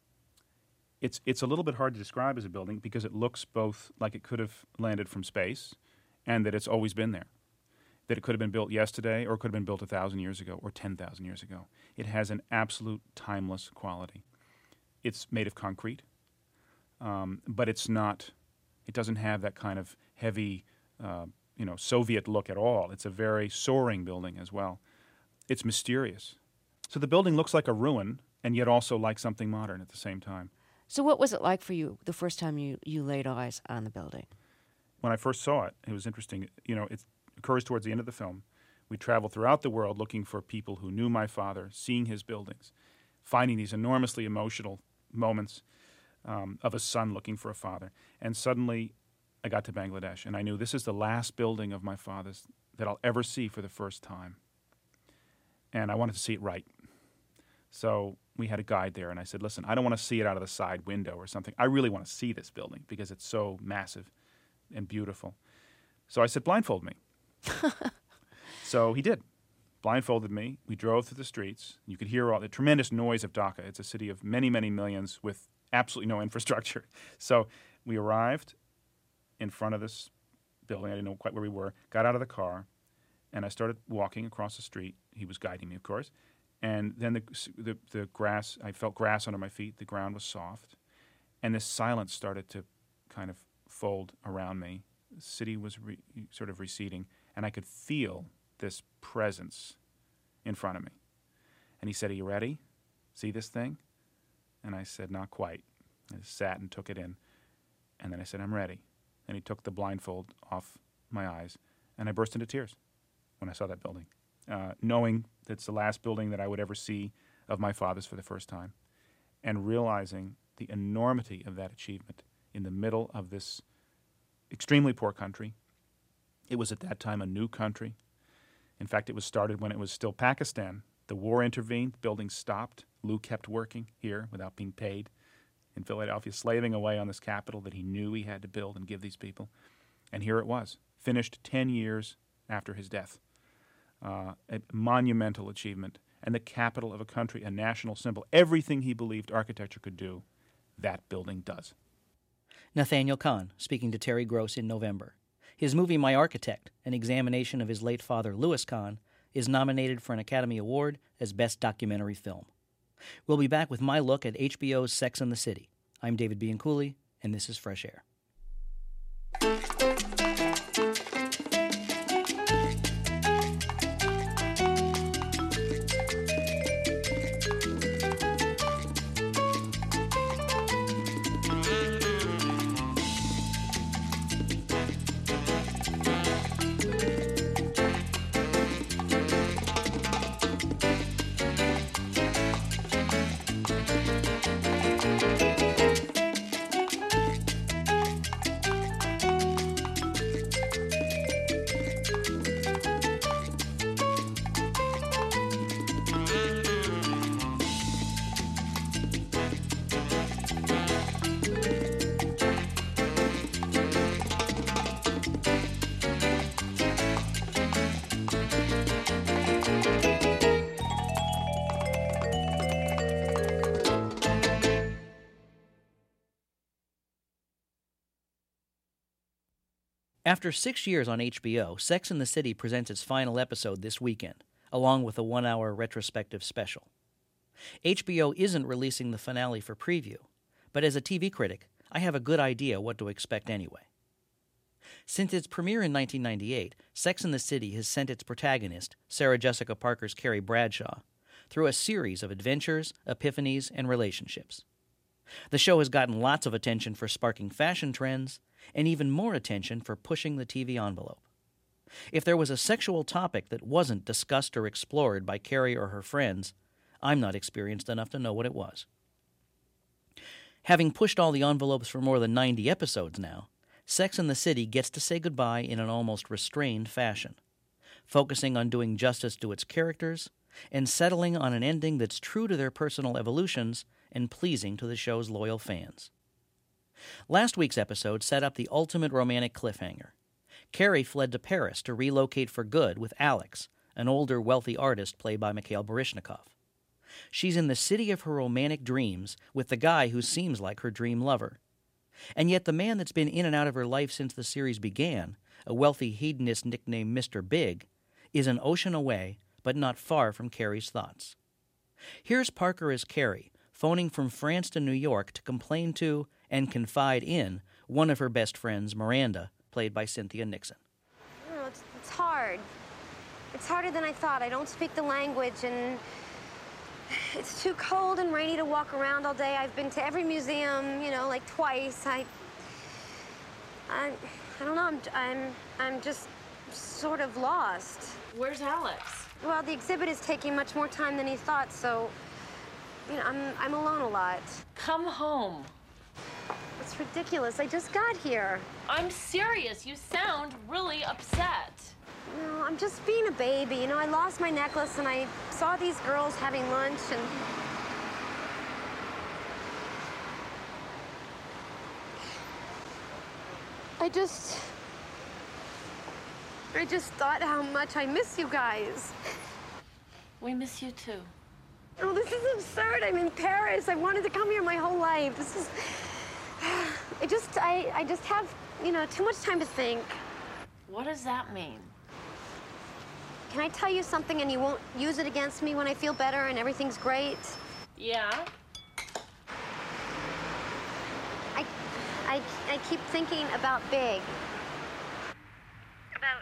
it's it's a little bit hard to describe as a building because it looks both like it could have landed from space and that it's always been there. That it could have been built yesterday or it could have been built a thousand years ago or ten thousand years ago. It has an absolute timeless quality. It's made of concrete, um, but it's not, it doesn't have that kind of heavy, uh, you know, Soviet look at all. It's a very soaring building as well. It's mysterious. So the building looks like a ruin and yet also like something modern at the same time. So what was it like for you the first time you, you laid eyes on the building? When I first saw it, it was interesting. You know, it occurs towards the end of the film. We travel throughout the world looking for people who knew my father, seeing his buildings, finding these enormously emotional moments um, of a son looking for a father. And suddenly I got to Bangladesh, and I knew this is the last building of my father's that I'll ever see for the first time. And I wanted to see it right. So we had a guide there, and I said, listen, I don't want to see it out of the side window or something. I really want to see this building because it's so massive and beautiful. So I said, blindfold me. So he did. Blindfolded me. We drove through the streets. You could hear all the tremendous noise of Dhaka. It's a city of many, many millions with absolutely no infrastructure. So we arrived in front of this building. I didn't know quite where we were. Got out of the car, and I started walking across the street. He was guiding me, of course. And then the, the, the grass, I felt grass under my feet. The ground was soft. And this silence started to kind of fold around me. The city was re, sort of receding, and I could feel this presence in front of me. And he said, are you ready? See this thing? And I said, not quite. I sat and took it in. And then I said, I'm ready. And he took the blindfold off my eyes, and I burst into tears when I saw that building, uh, knowing that it's the last building that I would ever see of my father's for the first time, and realizing the enormity of that achievement in the middle of this extremely poor country. It was at that time a new country. In fact, it was started when it was still Pakistan. The war intervened, buildings stopped. Lou kept working here without being paid in Philadelphia, slaving away on this capital that he knew he had to build and give these people. And here it was, finished ten years after his death. uh, a monumental achievement, and the capital of a country, a national symbol. Everything he believed architecture could do, that building does. Nathaniel Kahn, speaking to Terry Gross in November. His movie My Architect, an examination of his late father, Louis Kahn, is nominated for an Academy Award as Best Documentary Film. We'll be back with my look at H B O's Sex and the City. I'm David Bianculli, and this is Fresh Air. After six years on H B O, Sex and the City presents its final episode this weekend, along with a one-hour retrospective special. H B O isn't releasing the finale for preview, but as a T V critic, I have a good idea what to expect anyway. Since its premiere in nineteen ninety-eight, Sex and the City has sent its protagonist, Sarah Jessica Parker's Carrie Bradshaw, through a series of adventures, epiphanies, and relationships. The show has gotten lots of attention for sparking fashion trends, and even more attention for pushing the T V envelope. If there was a sexual topic that wasn't discussed or explored by Carrie or her friends, I'm not experienced enough to know what it was. Having pushed all the envelopes for more than ninety episodes now, Sex and the City gets to say goodbye in an almost restrained fashion, focusing on doing justice to its characters and settling on an ending that's true to their personal evolutions and pleasing to the show's loyal fans. Last week's episode set up the ultimate romantic cliffhanger. Carrie fled to Paris to relocate for good with Alex, an older, wealthy artist played by Mikhail Baryshnikov. She's in the city of her romantic dreams with the guy who seems like her dream lover. And yet the man that's been in and out of her life since the series began, a wealthy hedonist nicknamed Mister Big, is an ocean away, but not far from Carrie's thoughts. Here's Parker as Carrie, phoning from France to New York to complain to and confide in one of her best friends, Miranda, played by Cynthia Nixon. Oh, it's, it's hard. It's harder than I thought. I don't speak the language, and it's too cold and rainy to walk around all day. I've been to every museum, you know, like twice. I, I, I don't know. I'm, I'm, I'm just sort of lost. Where's Alex? Well, the exhibit is taking much more time than he thought, so, you know, I'm, I'm alone a lot. Come home. It's ridiculous. I just got here. I'm serious. You sound really upset. No, I'm just being a baby. You know, I lost my necklace and I saw these girls having lunch and... I just... I just thought how much I miss you guys. We miss you too. Oh, this is absurd. I'm in Paris. I wanted to come here my whole life. This is... I just, I, I just have, you know, too much time to think. What does that mean? Can I tell you something and you won't use it against me when I feel better and everything's great? Yeah? I, I, I keep thinking about Big. About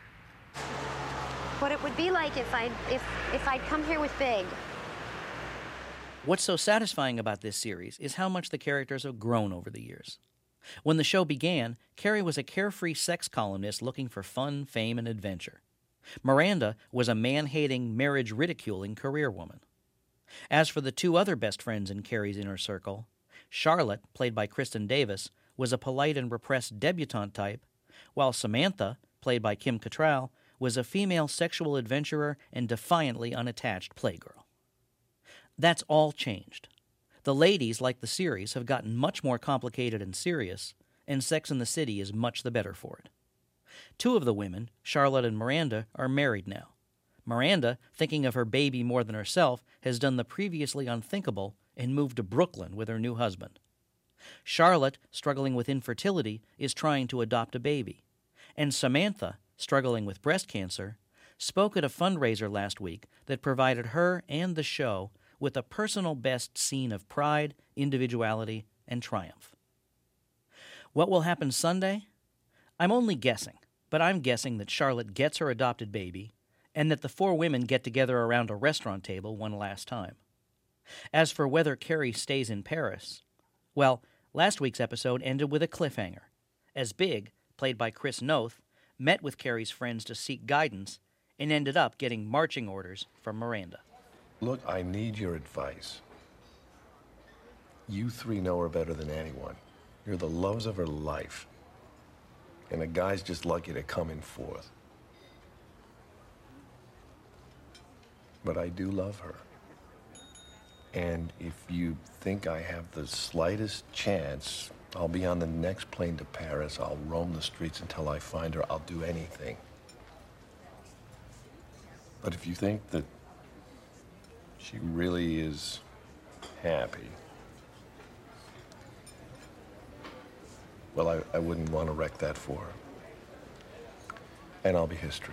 what it would be like if I'd, if, if I'd come here with Big. What's so satisfying about this series is how much the characters have grown over the years. When the show began, Carrie was a carefree sex columnist looking for fun, fame, and adventure. Miranda was a man-hating, marriage-ridiculing career woman. As for the two other best friends in Carrie's inner circle, Charlotte, played by Kristen Davis, was a polite and repressed debutante type, while Samantha, played by Kim Cattrall, was a female sexual adventurer and defiantly unattached playgirl. That's all changed. The ladies, like the series, have gotten much more complicated and serious, and Sex and the City is much the better for it. Two of the women, Charlotte and Miranda, are married now. Miranda, thinking of her baby more than herself, has done the previously unthinkable and moved to Brooklyn with her new husband. Charlotte, struggling with infertility, is trying to adopt a baby. And Samantha, struggling with breast cancer, spoke at a fundraiser last week that provided her and the show with a personal best scene of pride, individuality, and triumph. What will happen Sunday? I'm only guessing, but I'm guessing that Charlotte gets her adopted baby and that the four women get together around a restaurant table one last time. As for whether Carrie stays in Paris, well, last week's episode ended with a cliffhanger, as Big, played by Chris Noth, met with Carrie's friends to seek guidance and ended up getting marching orders from Miranda. Look, I need your advice. You three know her better than anyone. You're the loves of her life. And a guy's just lucky to come in fourth. But I do love her. And if you think I have the slightest chance, I'll be on the next plane to Paris. I'll roam the streets until I find her. I'll do anything. But if you think that she really is happy, well, I, I wouldn't want to wreck that for her. And I'll be history.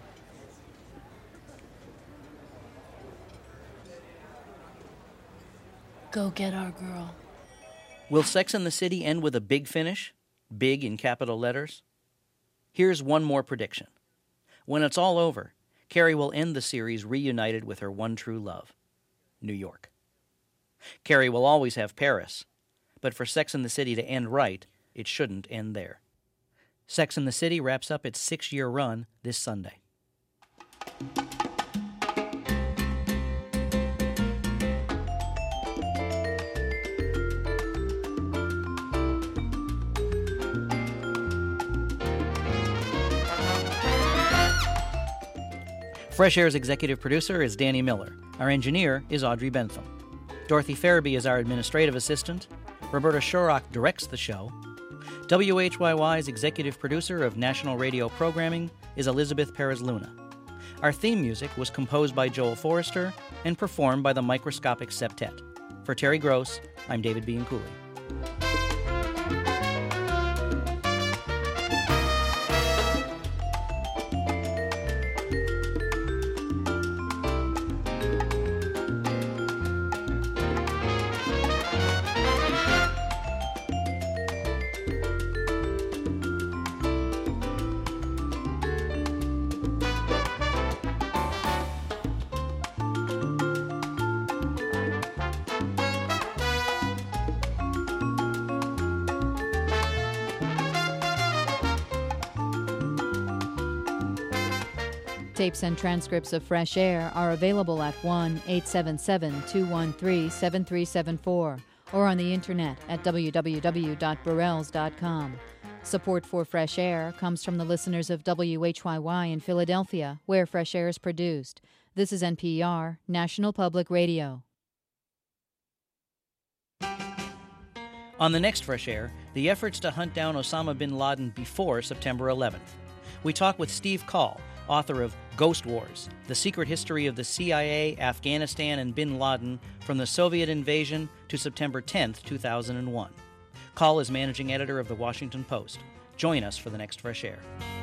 Go get our girl. Will Sex and the City end with a big finish? Big in capital letters? Here's one more prediction. When it's all over, Carrie will end the series reunited with her one true love, New York. Carrie will always have Paris, but for Sex and the City to end right, it shouldn't end there. Sex and the City wraps up its six-year run this Sunday. Fresh Air's executive producer is Danny Miller. Our engineer is Audrey Bentham. Dorothy Farabee is our administrative assistant. Roberta Shorrock directs the show. W H Y Y's executive producer of national radio programming is Elizabeth Perez-Luna. Our theme music was composed by Joel Forrester and performed by the Microscopic Septet. For Terry Gross, I'm David Bianculli. Tapes and transcripts of Fresh Air are available at one eight seven seven, two one three, seven three seven four or on the internet at w w w dot burrells dot com. Support for Fresh Air comes from the listeners of W H Y Y in Philadelphia, where Fresh Air is produced. This is N P R, National Public Radio. On the next Fresh Air, the efforts to hunt down Osama bin Laden before September eleventh. We talk with Steve Call, author of Ghost Wars, The Secret History of the C I A, Afghanistan, and bin Laden from the Soviet invasion to September tenth, two thousand one. Call is managing editor of The Washington Post. Join us for the next Fresh Air.